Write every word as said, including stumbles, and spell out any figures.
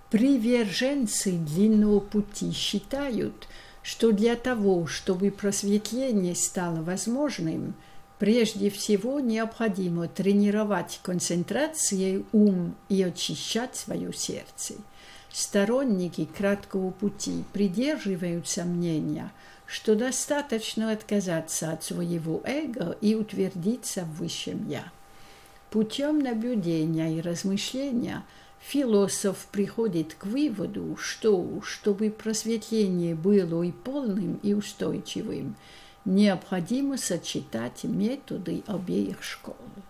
Приверженцы длинного пути считают, что для того, чтобы просветление стало возможным, прежде всего необходимо тренировать концентрацией ум и очищать свое сердце. Сторонники краткого пути придерживаются мнения, что достаточно отказаться от своего эго и утвердиться в высшем «я». Путем наблюдения и размышления философ приходит к выводу, что, чтобы просветление было и полным, и устойчивым, необходимо сочетать методы обеих школ.